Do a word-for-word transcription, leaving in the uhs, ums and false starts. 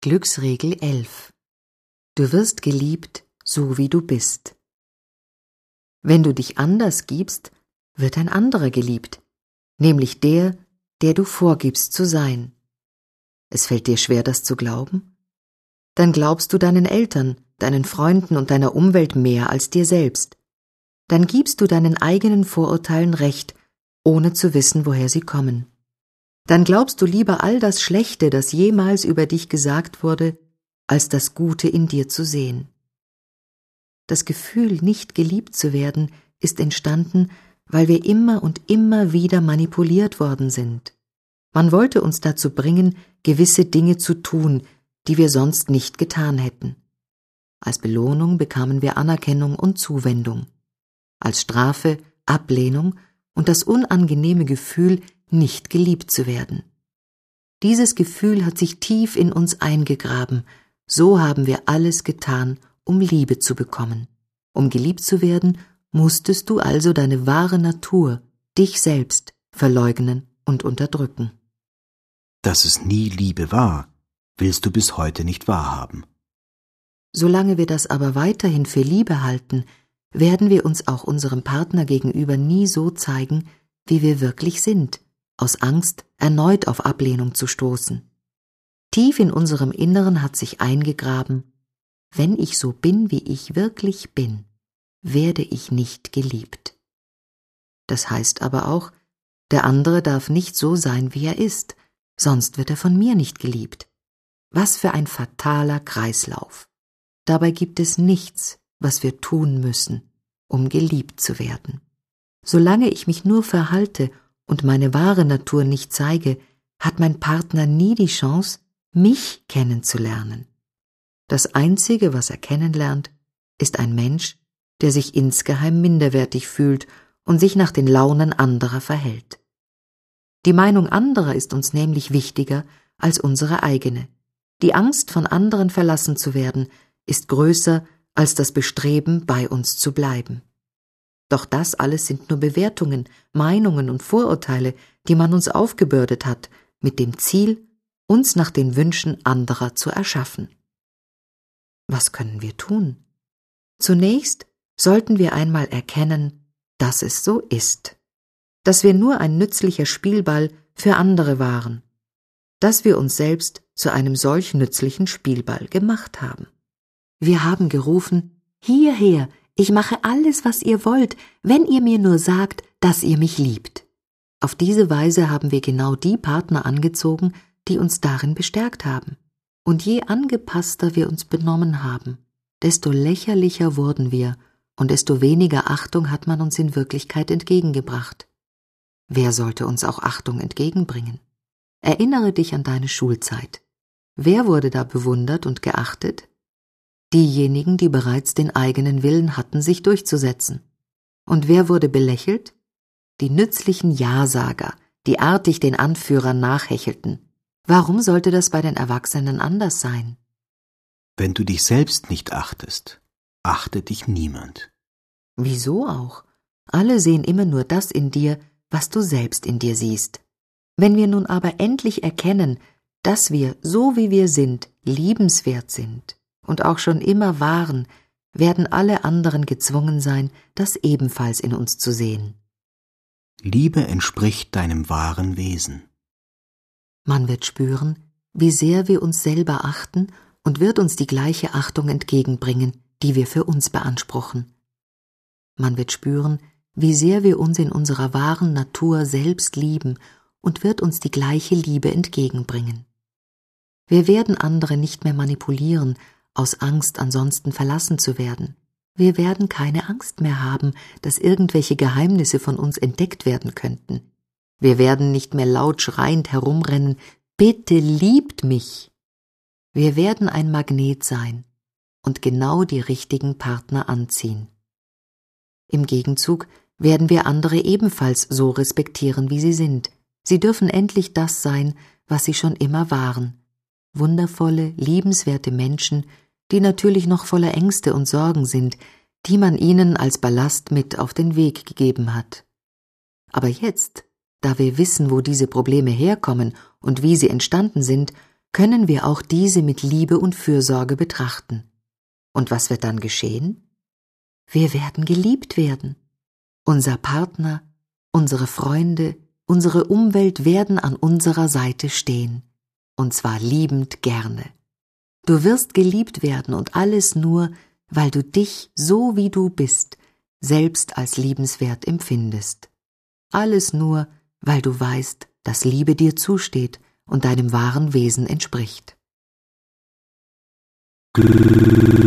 Glücksregel elf. Du wirst geliebt, so wie du bist. Wenn du dich anders gibst, wird ein anderer geliebt, nämlich der, der du vorgibst zu sein. Es fällt dir schwer, das zu glauben? Dann glaubst du deinen Eltern, deinen Freunden und deiner Umwelt mehr als dir selbst. Dann gibst du deinen eigenen Vorurteilen Recht, ohne zu wissen, woher sie kommen. Dann glaubst du lieber all das Schlechte, das jemals über dich gesagt wurde, als das Gute in dir zu sehen. Das Gefühl, nicht geliebt zu werden, ist entstanden, weil wir immer und immer wieder manipuliert worden sind. Man wollte uns dazu bringen, gewisse Dinge zu tun, die wir sonst nicht getan hätten. Als Belohnung bekamen wir Anerkennung und Zuwendung. Als Strafe Ablehnung und das unangenehme Gefühl, nicht geliebt zu werden. Dieses Gefühl hat sich tief in uns eingegraben. So haben wir alles getan, um Liebe zu bekommen. Um geliebt zu werden, musstest du also deine wahre Natur, dich selbst, verleugnen und unterdrücken. Dass es nie Liebe war, willst du bis heute nicht wahrhaben. Solange wir das aber weiterhin für Liebe halten, werden wir uns auch unserem Partner gegenüber nie so zeigen, wie wir wirklich sind, aus Angst, erneut auf Ablehnung zu stoßen. Tief in unserem Inneren hat sich eingegraben: Wenn ich so bin, wie ich wirklich bin, werde ich nicht geliebt. Das heißt aber auch, der andere darf nicht so sein, wie er ist, sonst wird er von mir nicht geliebt. Was für ein fataler Kreislauf. Dabei gibt es nichts, was wir tun müssen, um geliebt zu werden. Solange ich mich nur verhalte und meine wahre Natur nicht zeige, hat mein Partner nie die Chance, mich kennenzulernen. Das Einzige, was er kennenlernt, ist ein Mensch, der sich insgeheim minderwertig fühlt und sich nach den Launen anderer verhält. Die Meinung anderer ist uns nämlich wichtiger als unsere eigene. Die Angst, von anderen verlassen zu werden, ist größer als das Bestreben, bei uns zu bleiben. Doch das alles sind nur Bewertungen, Meinungen und Vorurteile, die man uns aufgebürdet hat, mit dem Ziel, uns nach den Wünschen anderer zu erschaffen. Was können wir tun? Zunächst sollten wir einmal erkennen, dass es so ist, dass wir nur ein nützlicher Spielball für andere waren, dass wir uns selbst zu einem solch nützlichen Spielball gemacht haben. Wir haben gerufen: Hierher, ich mache alles, was ihr wollt, wenn ihr mir nur sagt, dass ihr mich liebt. Auf diese Weise haben wir genau die Partner angezogen, die uns darin bestärkt haben. Und je angepasster wir uns benommen haben, desto lächerlicher wurden wir und desto weniger Achtung hat man uns in Wirklichkeit entgegengebracht. Wer sollte uns auch Achtung entgegenbringen? Erinnere dich an deine Schulzeit. Wer wurde da bewundert und geachtet? Diejenigen, die bereits den eigenen Willen hatten, sich durchzusetzen. Und wer wurde belächelt? Die nützlichen Ja-Sager, die artig den Anführern nachhechelten. Warum sollte das bei den Erwachsenen anders sein? Wenn du dich selbst nicht achtest, achtet dich niemand. Wieso auch? Alle sehen immer nur das in dir, was du selbst in dir siehst. Wenn wir nun aber endlich erkennen, dass wir, so wie wir sind, liebenswert sind und auch schon immer waren, werden alle anderen gezwungen sein, das ebenfalls in uns zu sehen. Liebe entspricht deinem wahren Wesen. Man wird spüren, wie sehr wir uns selber achten und wird uns die gleiche Achtung entgegenbringen, die wir für uns beanspruchen. Man wird spüren, wie sehr wir uns in unserer wahren Natur selbst lieben und wird uns die gleiche Liebe entgegenbringen. Wir werden andere nicht mehr manipulieren, aus Angst, ansonsten verlassen zu werden. Wir werden keine Angst mehr haben, dass irgendwelche Geheimnisse von uns entdeckt werden könnten. Wir werden nicht mehr laut schreiend herumrennen: Bitte liebt mich! Wir werden ein Magnet sein und genau die richtigen Partner anziehen. Im Gegenzug werden wir andere ebenfalls so respektieren, wie sie sind. Sie dürfen endlich das sein, was sie schon immer waren. Wundervolle, liebenswerte Menschen, die natürlich noch voller Ängste und Sorgen sind, die man ihnen als Ballast mit auf den Weg gegeben hat. Aber jetzt, da wir wissen, wo diese Probleme herkommen und wie sie entstanden sind, können wir auch diese mit Liebe und Fürsorge betrachten. Und was wird dann geschehen? Wir werden geliebt werden. Unser Partner, unsere Freunde, unsere Umwelt werden an unserer Seite stehen, und zwar liebend gerne. Du wirst geliebt werden und alles nur, weil du dich, so wie du bist, selbst als liebenswert empfindest. Alles nur, weil du weißt, dass Liebe dir zusteht und deinem wahren Wesen entspricht.